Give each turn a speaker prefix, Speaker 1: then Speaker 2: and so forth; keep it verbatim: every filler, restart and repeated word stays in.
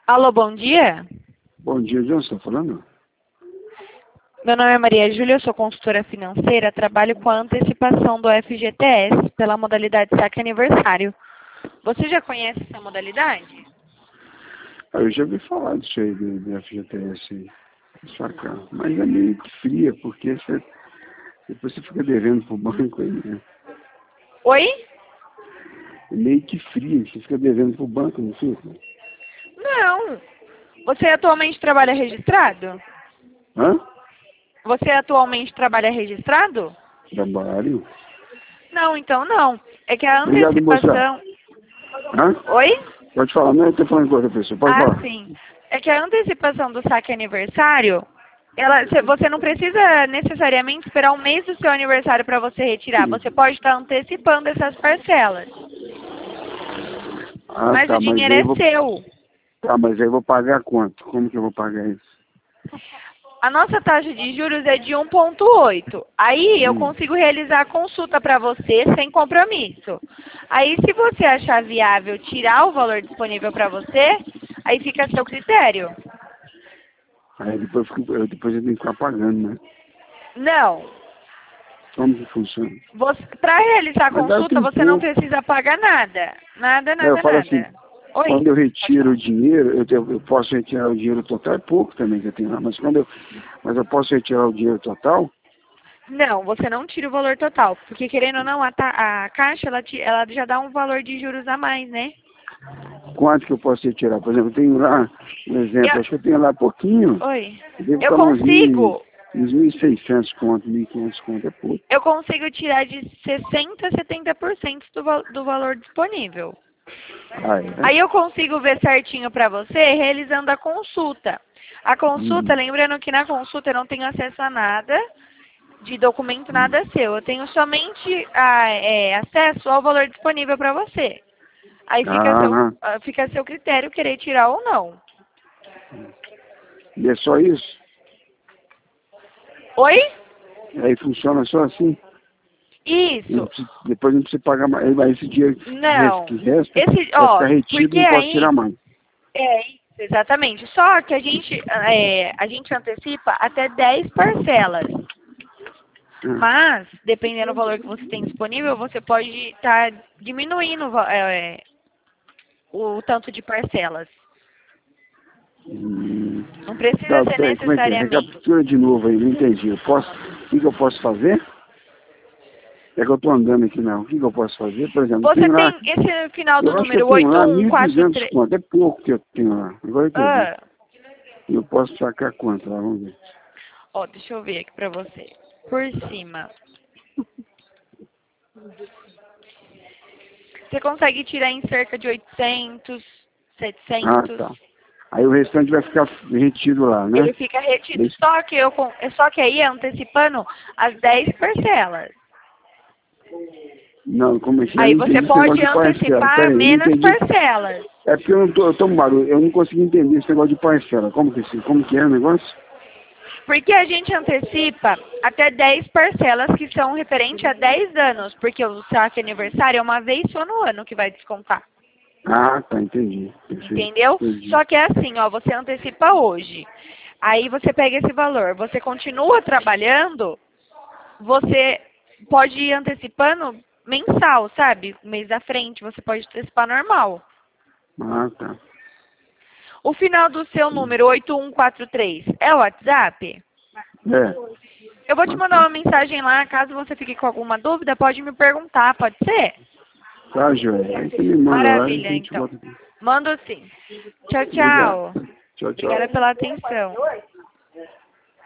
Speaker 1: Alô, bom dia.
Speaker 2: Bom dia, de onde você está falando?
Speaker 1: Meu nome é Maria Júlia, eu sou consultora financeira, trabalho com a antecipação do F G T S pela modalidade saque aniversário. Você já conhece essa modalidade?
Speaker 2: Ah, eu já ouvi falar disso aí, do, do F G T S aí, sacar. Mas é meio que fria, porque você, depois você fica devendo pro banco aí, né?
Speaker 1: Oi?
Speaker 2: É meio que fria, você fica devendo pro banco, não fica?
Speaker 1: Não. Você atualmente trabalha registrado?
Speaker 2: Hã?
Speaker 1: Você atualmente trabalha registrado?
Speaker 2: Trabalho.
Speaker 1: Não, então não. É que a
Speaker 2: Obrigado, moça.
Speaker 1: antecipação...
Speaker 2: Hã?
Speaker 1: Oi?
Speaker 2: Pode falar, não, eu tô falando com outra pessoa, pode
Speaker 1: Ah,
Speaker 2: falar.
Speaker 1: sim. É que a antecipação do saque aniversário, ela, cê- você não precisa necessariamente esperar um mês do seu aniversário para você retirar. Você pode estar antecipando essas parcelas.
Speaker 2: Ah,
Speaker 1: Mas o
Speaker 2: tá, mas
Speaker 1: dinheiro
Speaker 2: aí eu
Speaker 1: é
Speaker 2: vou...
Speaker 1: seu.
Speaker 2: Tá, mas aí eu vou pagar quanto? Como que eu vou pagar isso?
Speaker 1: A nossa taxa de juros é de um vírgula oito. Aí eu
Speaker 2: Hum.
Speaker 1: consigo realizar a consulta para você sem compromisso. Aí se você achar viável tirar o valor disponível para você, aí fica a seu critério.
Speaker 2: Aí depois eu, fico, eu, depois eu tenho que ficar pagando, né?
Speaker 1: Não.
Speaker 2: Como que funciona?
Speaker 1: Para realizar a
Speaker 2: Mas dá
Speaker 1: consulta,
Speaker 2: tem
Speaker 1: você não
Speaker 2: pouco.
Speaker 1: precisa pagar nada. Nada,
Speaker 2: É, eu
Speaker 1: nada,
Speaker 2: falo assim,
Speaker 1: nada. Oi?
Speaker 2: quando eu
Speaker 1: Pode
Speaker 2: retiro
Speaker 1: falar.
Speaker 2: o dinheiro, eu, tenho- eu posso retirar o dinheiro total, é pouco também que eu tenho lá, mas quando eu, mas eu posso retirar o dinheiro total?
Speaker 1: Não, você não tira o valor total. Porque querendo ou não, a, ta- a caixa ela, ti- ela já dá um valor de juros a mais, né?
Speaker 2: Quanto que eu posso retirar? Por exemplo, eu tenho lá, um exemplo, acho que eu tenho lá pouquinho,
Speaker 1: Oi.
Speaker 2: eu devo
Speaker 1: Eu
Speaker 2: estar uns mil,
Speaker 1: consigo,
Speaker 2: uns mil e seiscentos conto, mil e quinhentos conto, é pouco.
Speaker 1: eu consigo tirar de sessenta a setenta por cento do, val- do valor disponível.
Speaker 2: Ah, é?
Speaker 1: Aí eu consigo ver certinho para você realizando a consulta. A consulta,
Speaker 2: Hum,
Speaker 1: lembrando que na consulta eu não tenho acesso a nada de documento, nada seu. Eu tenho somente a, é, acesso ao valor disponível para você. Aí fica a seu,
Speaker 2: ah,
Speaker 1: ah, fica a seu critério querer tirar ou não.
Speaker 2: e é só isso?
Speaker 1: Oi?
Speaker 2: Aí funciona só assim? Não
Speaker 1: Isso.
Speaker 2: preciso- depois não precisa pagar mais, aí vai esse dinheiro que resta,
Speaker 1: Não.
Speaker 2: que resta
Speaker 1: Esse,
Speaker 2: vai
Speaker 1: ó,
Speaker 2: ficar retido
Speaker 1: porque
Speaker 2: e não posso
Speaker 1: aí
Speaker 2: tirar mais.
Speaker 1: é isso, exatamente. Só que a gente, é, a gente antecipa até dez parcelas.
Speaker 2: Ah,
Speaker 1: Mas, dependendo do valor que você tem disponível, você pode estar diminuindo o va- é, o tanto de parcelas.
Speaker 2: hum.
Speaker 1: Não precisa
Speaker 2: Tá,
Speaker 1: ser
Speaker 2: peraí, como é que é?
Speaker 1: necessariamente.
Speaker 2: Recapitula de novo aí, não entendi. Eu posso, o que, que eu posso fazer? É que eu tô andando aqui não. O que, que eu posso fazer? Por exemplo, eu
Speaker 1: Você
Speaker 2: tenho lá,
Speaker 1: tem esse final do
Speaker 2: eu acho que eu
Speaker 1: número
Speaker 2: tenho lá mil e
Speaker 1: oito um quatro
Speaker 2: duzentos
Speaker 1: três.
Speaker 2: conto. É pouco que eu tenho lá. Agora que eu vi.
Speaker 1: Ah,
Speaker 2: Eu posso sacar quanto lá, vamos ver.
Speaker 1: ó, deixa eu ver aqui pra você. Por cima. Você consegue tirar em cerca de oitocentos,
Speaker 2: Ah,
Speaker 1: setecentos.
Speaker 2: tá. Aí o restante vai ficar retido lá, né?
Speaker 1: Ele fica retido.
Speaker 2: Isso.
Speaker 1: Só que, eu, con- só que aí é antecipando as dez parcelas.
Speaker 2: Não, como é que é? Eu
Speaker 1: Aí
Speaker 2: não
Speaker 1: você
Speaker 2: entendi esse negócio
Speaker 1: pode
Speaker 2: de parcela. Pera
Speaker 1: antecipar
Speaker 2: aí, eu não
Speaker 1: menos
Speaker 2: entendi.
Speaker 1: parcelas.
Speaker 2: É porque eu não tô, eu tô barulho, eu não consegui entender esse negócio de parcela. Como que, é- como que é o negócio?
Speaker 1: Porque a gente antecipa até dez parcelas que são referentes a dez anos. Porque o saque aniversário é uma vez só no ano que vai descontar.
Speaker 2: Ah, tá, entendi. Perfeito,
Speaker 1: Entendeu?
Speaker 2: entendi.
Speaker 1: Só que é assim, ó, você antecipa hoje. Aí você pega esse valor, você continua trabalhando, você pode ir antecipando mensal, sabe? Mês da frente, você pode antecipar normal.
Speaker 2: Ah, tá.
Speaker 1: O final do seu número oito um quatro três é o WhatsApp?
Speaker 2: É.
Speaker 1: Eu vou te
Speaker 2: Ah,
Speaker 1: mandar
Speaker 2: tá.
Speaker 1: uma mensagem lá, caso você fique com alguma dúvida, pode me perguntar, pode ser?
Speaker 2: Tá, Joia. Aí você me manda lá e a
Speaker 1: Maravilha,
Speaker 2: gente
Speaker 1: então.
Speaker 2: volta aqui.
Speaker 1: Mando sim. Tchau,
Speaker 2: Obrigado.
Speaker 1: tchau.
Speaker 2: Tchau,
Speaker 1: Obrigada
Speaker 2: tchau.
Speaker 1: pela atenção.